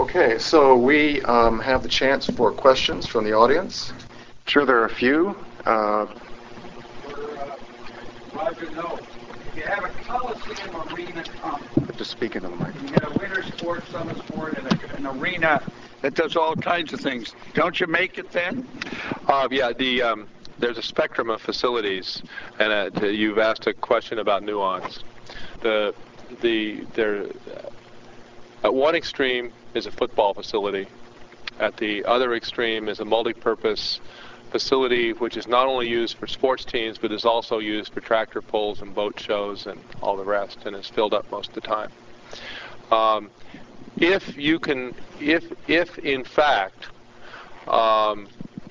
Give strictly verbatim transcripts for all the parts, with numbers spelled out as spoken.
Okay, so we um, have the chance for questions from the audience. Sure, there are a few. Uh, For, uh, Roger, no. If you have a Coliseum arena complex, just speak into the mic. you get a winter sport, summer sport, and a, an arena that does all kinds of things. Don't you make it then? Uh, yeah, the um, there's a spectrum of facilities, and uh, you've asked a question about nuance. The the there at one extreme is a football facility. At the other extreme is a multi-purpose facility which is not only used for sports teams but is also used for tractor pulls and boat shows and all the rest, and is filled up most of the time. Um, if you can, if if in fact um,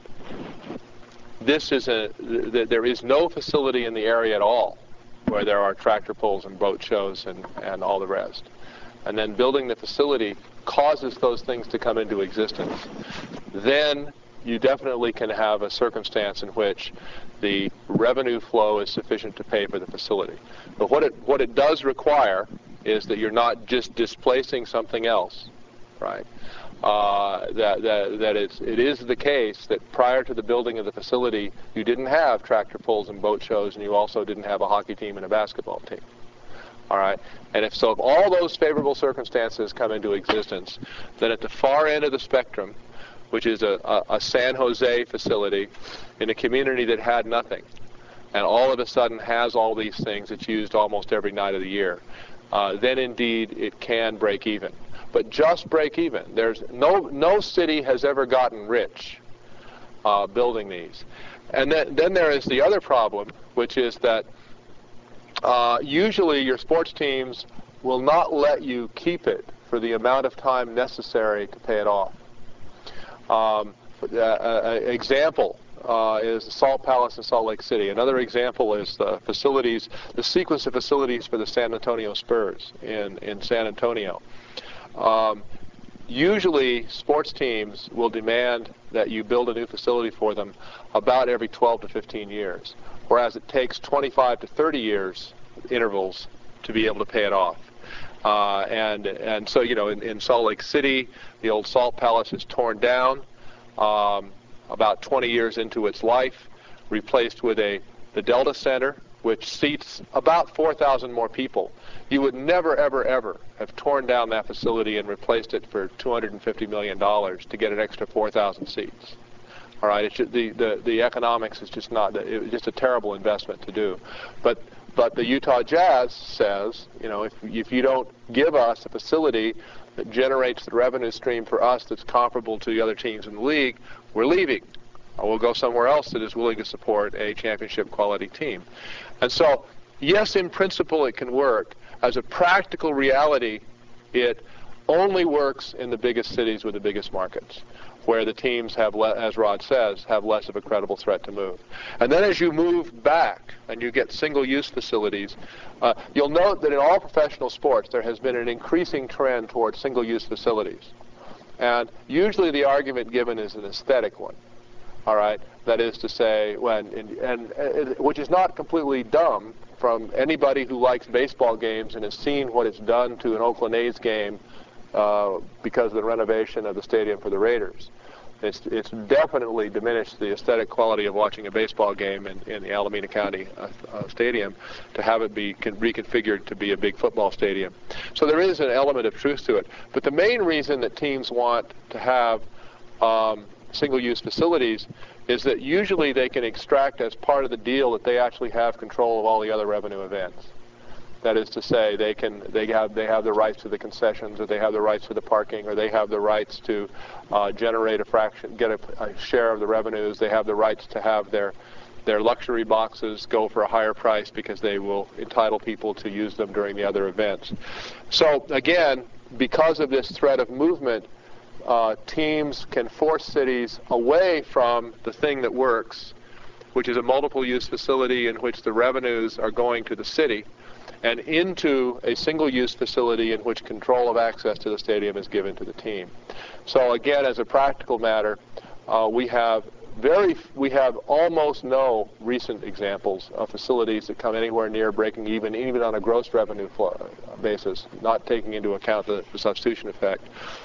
this is a th there is no facility in the area at all where there are tractor pulls and boat shows and and all the rest, and then building the facility causes those things to come into existence, then you definitely can have a circumstance in which the revenue flow is sufficient to pay for the facility. But what it what it does require is that you're not just displacing something else, right? Uh, that that that it's it is the case that prior to the building of the facility, you didn't have tractor pulls and boat shows, and you also didn't have a hockey team and a basketball team. All right, and if so, if all those favorable circumstances come into existence, then at the far end of the spectrum, which is a, a, a San Jose facility in a community that had nothing, and all of a sudden has all these things that's used almost every night of the year, uh, then indeed it can break even. But just break even. There's no no city has ever gotten rich uh, building these. And then, then there is the other problem, which is that uh, usually your sports teams will not let you keep it for the amount of time necessary to pay it off. Um, uh, uh, example uh, is the Salt Palace in Salt Lake City. Another example is the facilities, the sequence of facilities for the San Antonio Spurs in, in San Antonio. Um, usually sports teams will demand that you build a new facility for them about every twelve to fifteen years, whereas it takes twenty-five to thirty years intervals to be able to pay it off. Uh, and and so, you know, in, in Salt Lake City, the old Salt Palace is torn down um, about twenty years into its life, replaced with a the Delta Center, which seats about four thousand more people. You would never, ever, ever have torn down that facility and replaced it for two hundred fifty million dollars to get an extra four thousand seats. All right, it's just, the, the the economics is just not, it was just a terrible investment to do. But but the Utah Jazz says, you know, if if you don't give us a facility that generates the revenue stream for us that's comparable to the other teams in the league, we're leaving. Or we'll go somewhere else that is willing to support a championship quality team. And so, yes, in principle it can work. As a practical reality, it only works in the biggest cities with the biggest markets, where the teams have, le as Rod says, have less of a credible threat to move. And then as you move back and you get single-use facilities, uh, you'll note that in all professional sports there has been an increasing trend towards single-use facilities. And usually the argument given is an aesthetic one. All right, that is to say, when and, and, and which is not completely dumb from anybody who likes baseball games and has seen what it's done to an Oakland A's game uh, because of the renovation of the stadium for the Raiders. It's it's definitely diminished the aesthetic quality of watching a baseball game in, in the Alameda County uh, uh, stadium to have it be reconfigured to be a big football stadium. So there is an element of truth to it. But the main reason that teams want to have um, single-use facilities is that usually they can extract as part of the deal that they actually have control of all the other revenue events. That is to say, they can they have they have the rights to the concessions, or they have the rights to the parking, or they have the rights to uh, generate a fraction, get a, a share of the revenues. They have the rights to have their their luxury boxes go for a higher price because they will entitle people to use them during the other events. So again, because of this threat of movement, Uh, teams can force cities away from the thing that works, which is a multiple-use facility in which the revenues are going to the city, and into a single-use facility in which control of access to the stadium is given to the team. So again, as a practical matter, uh, we have very, we have almost no recent examples of facilities that come anywhere near breaking even, even on a gross revenue flow basis, not taking into account the, the substitution effect.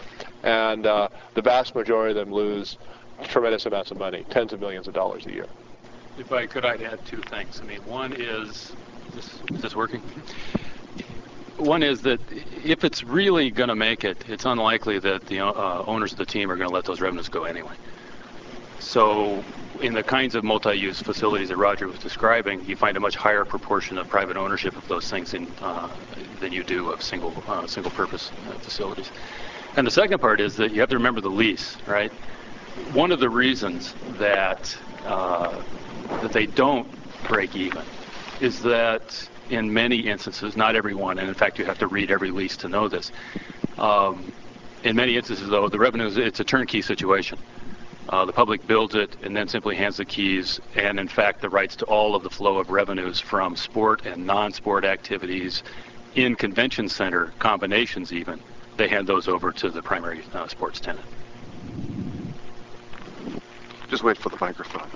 And uh, the vast majority of them lose tremendous amounts of money, tens of millions of dollars a year. If I could, I'd add two things. I mean, one is, is this, is this working? One is that if it's really going to make it, it's unlikely that the uh, owners of the team are going to let those revenues go anyway. So in the kinds of multi-use facilities that Roger was describing, you find a much higher proportion of private ownership of those things in, uh, than you do of single, uh, single-purpose uh, facilities. And the second part is that you have to remember the lease, right? One of the reasons that uh, that they don't break even is that in many instances, not every one, and in fact you have to read every lease to know this, um, in many instances though, the revenues, it's a turnkey situation. Uh, the public builds it and then simply hands the keys, and in fact the rights to all of the flow of revenues from sport and non-sport activities in convention center combinations even, they hand those over to the primary uh, sports tenant. Just wait for the microphone.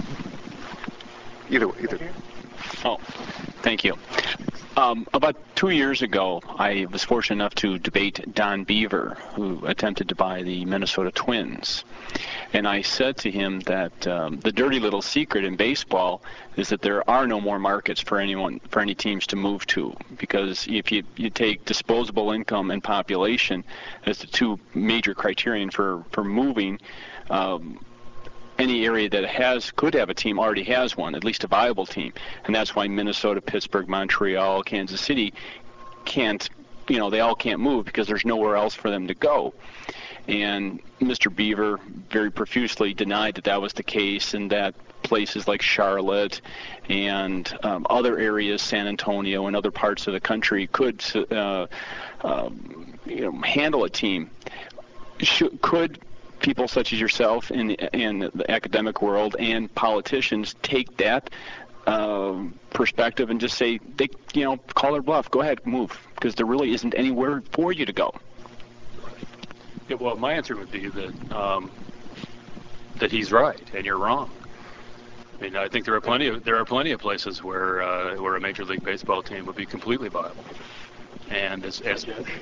Either, either. Oh, thank you. Um, about two years ago, I was fortunate enough to debate Don Beaver, who attempted to buy the Minnesota Twins. And I said to him that um, the dirty little secret in baseball is that there are no more markets for anyone, for any teams to move to, because if you, you take disposable income and population as the two major criterion for, for moving, um, any area that has could have a team already has one, at least a viable team, and that's why Minnesota, Pittsburgh, Montreal, Kansas City can't, you know, they all can't move because there's nowhere else for them to go. And Mister Beaver very profusely denied that that was the case, and that places like Charlotte and um, other areas, San Antonio and other parts of the country, could uh, um, you know, handle a team. Should, could people such as yourself in the, in the academic world and politicians take that uh, perspective and just say, they, you know, call their bluff, go ahead, move, because there really isn't anywhere for you to go? Yeah, well, my answer would be that um, that he's right and you're wrong. I mean, I think there are plenty of there are plenty of places where uh, where a Major League Baseball team would be completely viable. And as, as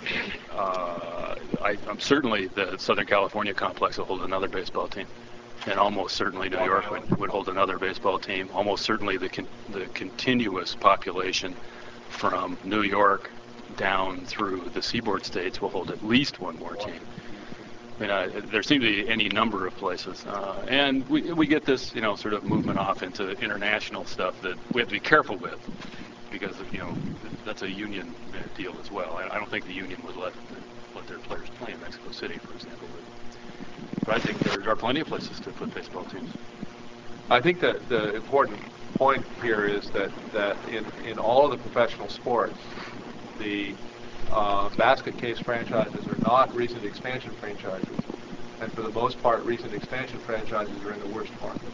uh, I, I'm certainly the Southern California complex will hold another baseball team, and almost certainly New York would, would hold another baseball team. Almost certainly the con, the continuous population from New York down through the seaboard states will hold at least one more team. I mean, uh, there seem to be any number of places, uh, and we we get this, you know, sort of movement off into international stuff that we have to be careful with, because you know that's a union deal as well. I, I don't think the union would let let their players play in Mexico City, for example. But, but I think there are plenty of places to put baseball teams. I think that the important point here is that, that in, in all of the professional sports, the uh, basket case franchises are not recent expansion franchises. And for the most part, recent expansion franchises are in the worst market.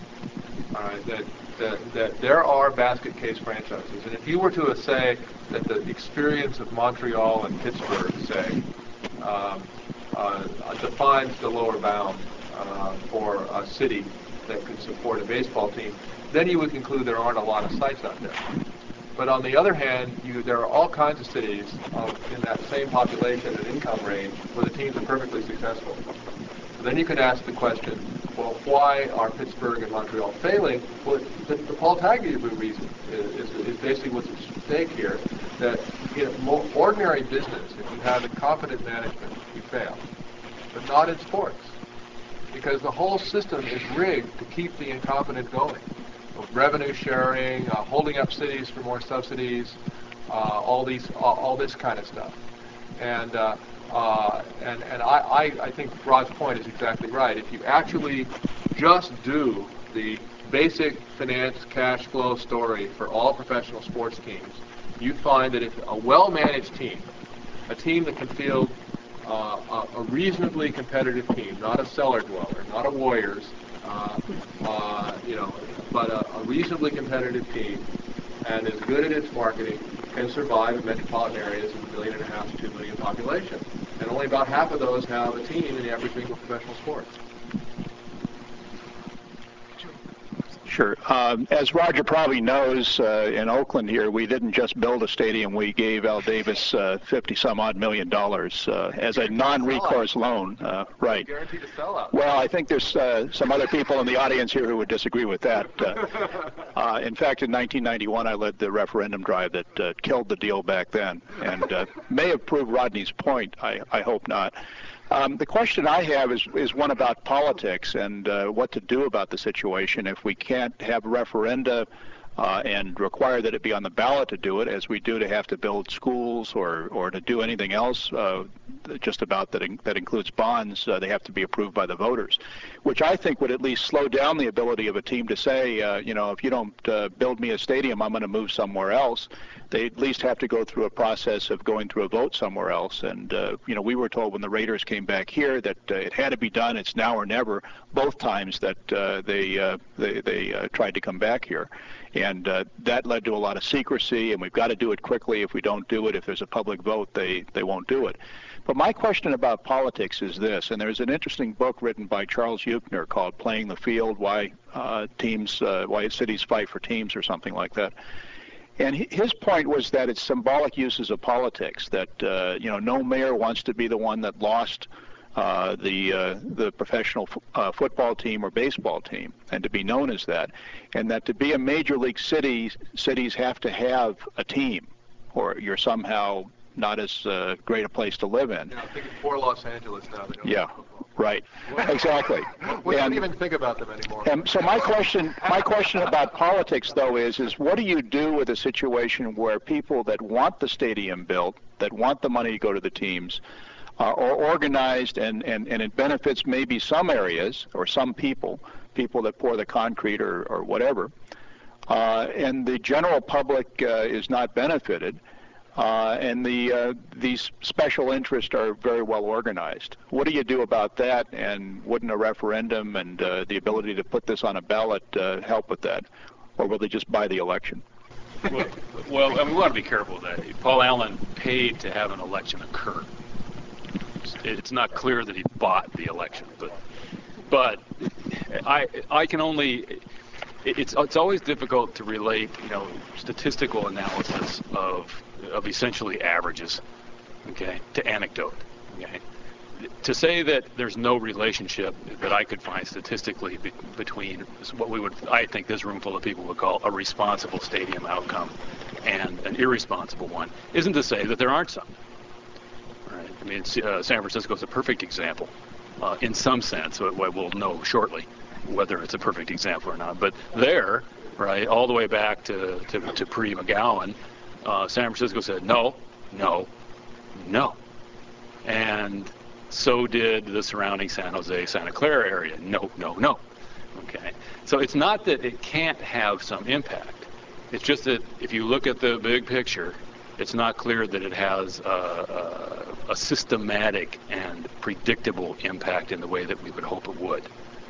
All right, that, that, that there are basket case franchises. And if you were to say that the experience of Montreal and Pittsburgh, say, um, uh, defines the lower bound uh, for a city that could support a baseball team, then you would conclude there aren't a lot of sites out there. But on the other hand, you, there are all kinds of cities uh, in that same population and income range where the teams are perfectly successful. So then you can ask the question, well, why are Pittsburgh and Montreal failing? Well, the, the Paul Tagliabue reason is, is, is basically what's at stake here, that in more ordinary business, if you have incompetent management, you fail. But not in sports, because the whole system is rigged to keep the incompetent going. Revenue sharing, uh, holding up cities for more subsidies, uh, all these, all, all this kind of stuff. And uh, uh, and and I, I, I think Rod's point is exactly right. If you actually just do the basic finance cash flow story for all professional sports teams, you find that if a well-managed team, a team that can field uh, a, a reasonably competitive team, not a cellar dweller, not a Warriors, uh, uh, you know, but a, a reasonably competitive team, and is good at its marketing, can survive in metropolitan areas with a million and a half to two million population. And only about half of those have a team in every single professional sport. Sure. Um, as Roger probably knows, uh, in Oakland here, we didn't just build a stadium. We gave Al Davis uh, fifty some odd million dollars uh, as a non-recourse loan. Uh, right. Guaranteed to sell out. Well, I think there's uh, some other people in the audience here who would disagree with that. Uh, uh, in fact, in nineteen ninety-one, I led the referendum drive that uh, killed the deal back then, and uh, may have proved Rodney's point. I, I hope not. Um, the question I have is, is one about politics and uh, what to do about the situation if we can't have referenda uh, and require that it be on the ballot to do it, as we do to have to build schools or, or to do anything else uh, just about that, in, that includes bonds. Uh, they have to be approved by the voters, which I think would at least slow down the ability of a team to say, uh, you know, if you don't uh, build me a stadium, I'm going to move somewhere else. They at least have to go through a process of going through a vote somewhere else. And, uh, you know, we were told when the Raiders came back here that uh, it had to be done. It's now or never, both times that uh, they, uh, they, they uh, tried to come back here. And uh, that led to a lot of secrecy, and we've got to do it quickly. If we don't do it, if there's a public vote, they, they won't do it. But my question about politics is this, and there's an interesting book written by Charles Euchner called Playing the Field, Why uh, Teams, uh, Why Cities Fight for Teams, or something like that. And his point was that it's symbolic uses of politics, that uh, you know, no mayor wants to be the one that lost uh, the uh, the professional f- uh, football team or baseball team, and to be known as that, and that to be a major league city, cities have to have a team, or you're somehow not as uh, great a place to live in. Yeah, I think it's poor Los Angeles now. They don't Yeah, right. Exactly. We and, don't even think about them anymore. And so my question, my question about politics, though, is, is what do you do with a situation where people that want the stadium built, that want the money to go to the teams, uh, are organized, and, and, and it benefits maybe some areas or some people, people that pour the concrete or, or whatever, uh, and the general public uh, is not benefited. Uh, and the uh, these special interests are very well organized. What do you do about that? And wouldn't a referendum and uh, the ability to put this on a ballot uh, help with that? Or will they just buy the election? Well, well, and we want to be careful with that. Paul Allen paid to have an election occur. It's, it's not clear that he bought the election, but but I I can only. It's it's always difficult to relate, you know, statistical analysis of of essentially averages, okay, to anecdote, okay. To say that there's no relationship that I could find statistically be, between what we would, I think this room full of people would call a responsible stadium outcome and an irresponsible one, isn't to say that there aren't some. Right? I mean, uh, San Francisco is a perfect example, uh, in some sense. We'll know shortly whether it's a perfect example or not. But there, right, all the way back to, to, to pre-McGowan, uh, San Francisco said no, no, no. And so did the surrounding San Jose, Santa Clara area. No, no, no. Okay. So it's not that it can't have some impact. It's just that if you look at the big picture, it's not clear that it has a, a, a systematic and predictable impact in the way that we would hope it would.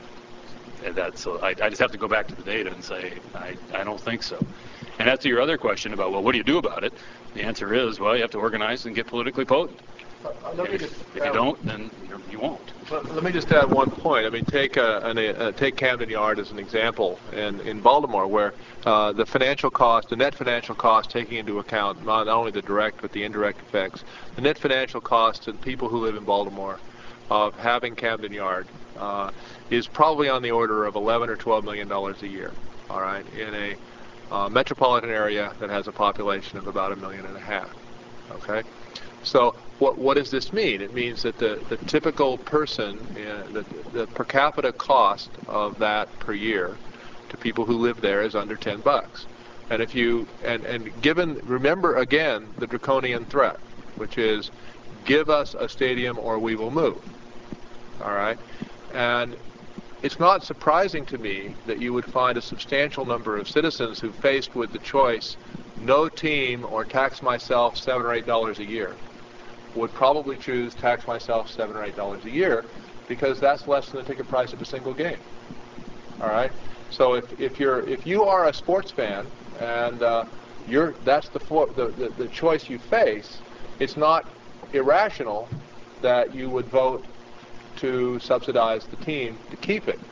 And that's, so I, I just have to go back to the data and say, I, I don't think so. And as to your other question about, well, what do you do about it? The answer is, well, you have to organize and get politically potent. Uh, let me If, just if you don't, then you're, you won't. Let, let me just add one point. I mean, take uh, an, uh, take Camden Yard as an example in, in Baltimore, where uh, the financial cost, the net financial cost, taking into account not only the direct but the indirect effects, the net financial cost to the people who live in Baltimore of having Camden Yard uh, is probably on the order of eleven or twelve million dollars a year. All right, in a uh, metropolitan area that has a population of about a million and a half. Okay. So what what does this mean? It means that the, the typical person, uh, the, the per capita cost of that per year to people who live there is under ten bucks. And if you and, and given remember again the draconian threat, which is give us a stadium or we will move. All right, and it's not surprising to me that you would find a substantial number of citizens who, faced with the choice, no team or tax myself seven or eight dollars a year, would probably choose tax myself seven or eight dollars a year, because that's less than the ticket price of a single game. All right. So if if you're if you are a sports fan and uh, you're that's the, for, the the the choice you face, it's not irrational that you would vote to subsidize the team to keep it.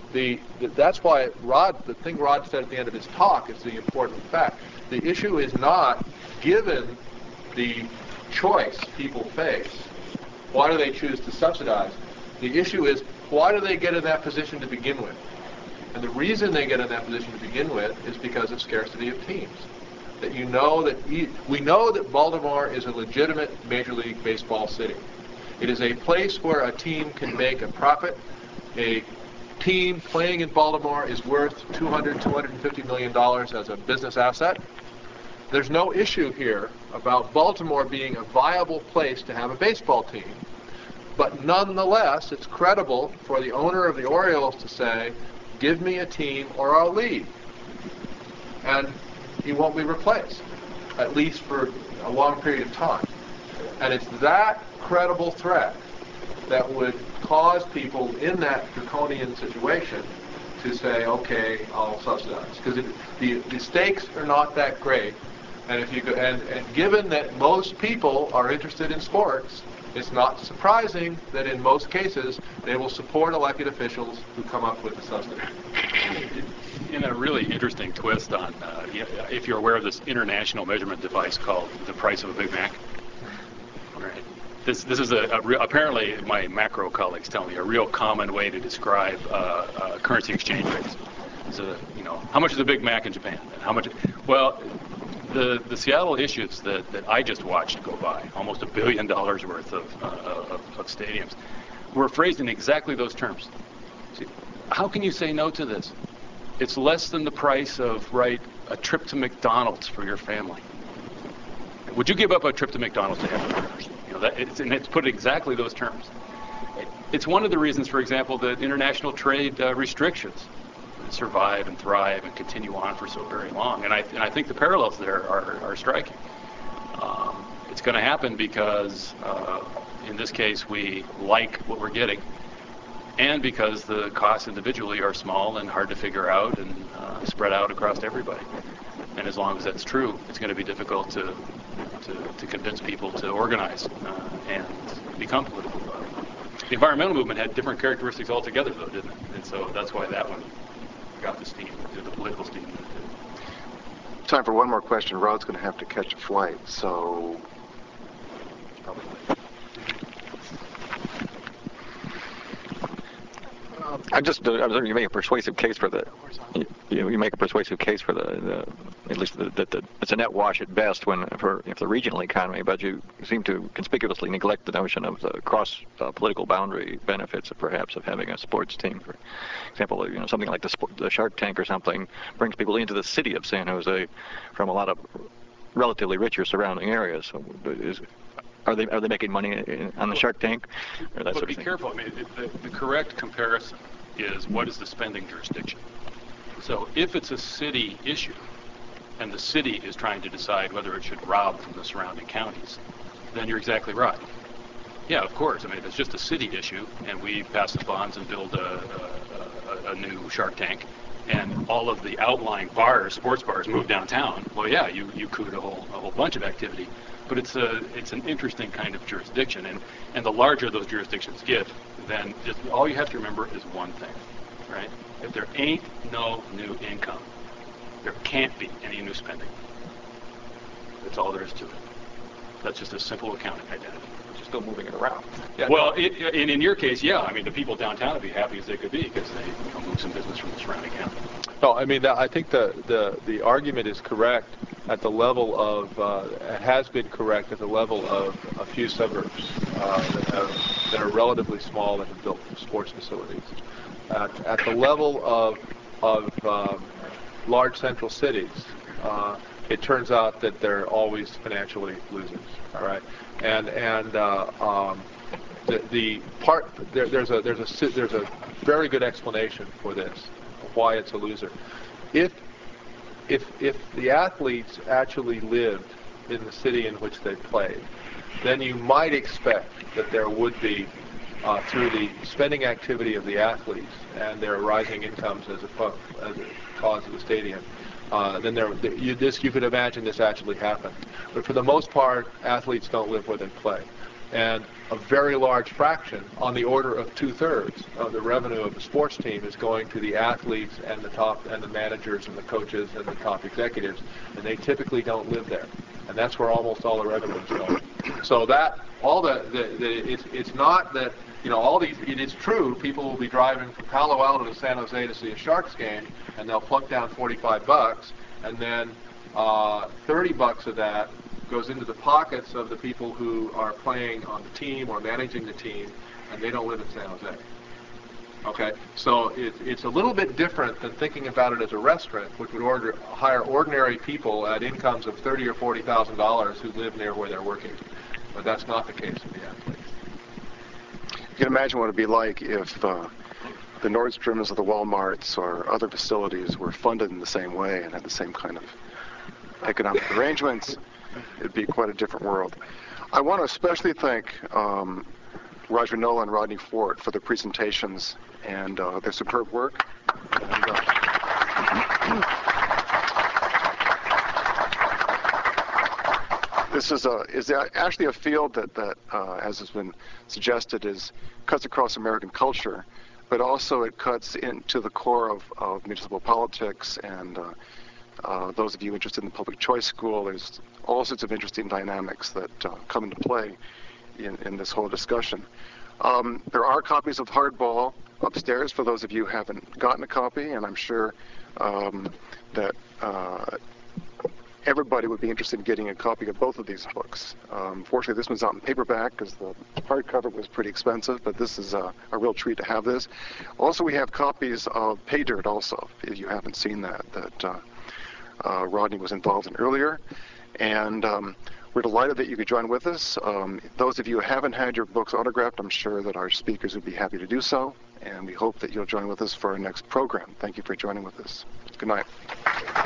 the, the that's why Rod, the thing Rod said at the end of his talk is the important fact. The issue is not, given the choice people face, why do they choose to subsidize? The issue is, why do they get in that position to begin with? And the reason they get in that position to begin with is because of scarcity of teams. That you know that e- we know that Baltimore is a legitimate Major League Baseball city. It is a place where a team can make a profit. A team playing in Baltimore is worth two hundred, two hundred fifty million dollars as a business asset. There's no issue here about Baltimore being a viable place to have a baseball team. But nonetheless, it's credible for the owner of the Orioles to say, give me a team or I'll leave. And he won't be replaced, at least for a long period of time. And it's that credible threat that would cause people in that draconian situation to say, okay, I'll subsidize. Because the, the stakes are not that great. And, if you go, and, and given that most people are interested in sports, it's not surprising that in most cases they will support elected officials who come up with the subsidy. In a really interesting twist on, uh, if you're aware of this international measurement device called the price of a Big Mac. Right. This this is a, a re- apparently my macro colleagues tell me a real common way to describe uh, uh, currency exchange rates. So you know, how much is a Big Mac in Japan? And how much? Well. The, the Seattle issues that, that I just watched go by, almost a billion dollars worth of, uh, of, of stadiums, were phrased in exactly those terms. See, how can you say no to this? It's less than the price of, right, a trip to McDonald's for your family. Would you give up a trip to McDonald's to have burgers? You know, that, it's, and it's put exactly those terms. It, it's one of the reasons, for example, that international trade uh, restrictions survive and thrive and continue on for so very long. And I, and I think the parallels there are, are striking. Um, it's going to happen because, uh, in this case, we like what we're getting, and because the costs individually are small and hard to figure out and uh, spread out across everybody. And as long as that's true, it's going to be difficult to to, to convince people to organize uh, and become political. The environmental movement had different characteristics altogether, though, didn't it? And so that's why that one got the steam, the political steam. Time for one more question. Rod's going to have to catch a flight, so probably. I just, uh, I was you make a persuasive case for the, you, you make a persuasive case for the, the at least that the, the, it's a net wash at best when for if the regional economy, but you seem to conspicuously neglect the notion of the cross uh, political boundary benefits of perhaps of having a sports team. For example, you know, something like the, sport, the Shark Tank or something brings people into the city of San Jose from a lot of relatively richer surrounding areas. So is, Are they are they making money in, on the Shark Tank? Or that but sort be of thing? careful. I mean, it, the, the correct comparison is what is the spending jurisdiction. So if it's a city issue, and the city is trying to decide whether it should rob from the surrounding counties, then you're exactly right. Yeah, of course. I mean, if it's just a city issue, and we pass the bonds and build a, a, a, a new Shark Tank, and all of the outlying bars, sports bars, move downtown, well, yeah, you you could a whole a whole bunch of activity. But it's a it's an interesting kind of jurisdiction, and, and the larger those jurisdictions get, then just all you have to remember is one thing, right? If there ain't no new income, there can't be any new spending. That's all there is to it. That's just a simple accounting identity. You're still moving it around. Yeah, well, it, and in your case, yeah, I mean, the people downtown would be happy as they could be because they you know, move some business from the surrounding county. No, I mean, I think the, the, the argument is correct at the level of, uh, has been correct at the level of a few suburbs uh, that, have, that are relatively small and have built sports facilities. At, at the level of, of um, large central cities, uh, it turns out that they're always financially losers, all right? And, and uh, um, the, the part, there, there's, a, there's, a, there's a very good explanation for this, why it's a loser. If if if the athletes actually lived in the city in which they played, then you might expect that there would be, uh, through the spending activity of the athletes and their rising incomes as a, as a cause of the stadium, uh, then there you, this you could imagine this actually happened. But for the most part, athletes don't live where they play. And a very large fraction, on the order of two-thirds of the revenue of the sports team, is going to the athletes and the top and the managers and the coaches and the top executives, and they typically don't live there. And that's where almost all the revenue is going. So that all the, the, the it's it's not that you know all these. It is true. People will be driving from Palo Alto to San Jose to see a Sharks game, and they'll plunk down forty-five bucks, and then uh, thirty bucks of that goes into the pockets of the people who are playing on the team or managing the team, and they don't live in San Jose. Okay, so it, it's a little bit different than thinking about it as a restaurant, which would order, hire ordinary people at incomes of thirty or forty thousand dollars who live near where they're working. But that's not the case with the athletes. You can imagine what it'd be like if uh, the Nordstroms or the Walmarts or other facilities were funded in the same way and had the same kind of economic arrangements. It'd be quite a different world. I want to especially thank um, Roger Nola and Rodney Fort for their presentations and uh, their superb work. And, uh, this is a is actually a field that that uh, as has been suggested is cuts across American culture, but also it cuts into the core of, of municipal politics and. Uh, Uh, those of you interested in the public choice school, there's all sorts of interesting dynamics that uh, come into play in, in this whole discussion. Um, there are copies of Hardball upstairs for those of you who haven't gotten a copy, and I'm sure um, that uh, everybody would be interested in getting a copy of both of these books. Um, fortunately, this one's out in paperback because the hardcover was pretty expensive, but this is a, a real treat to have this. Also, we have copies of Pay Dirt also, if you haven't seen that, that uh, Uh, Rodney was involved in earlier, and um, we're delighted that you could join with us. Um, those of you who haven't had your books autographed, I'm sure that our speakers would be happy to do so, and we hope that you'll join with us for our next program. Thank you for joining with us. Good night.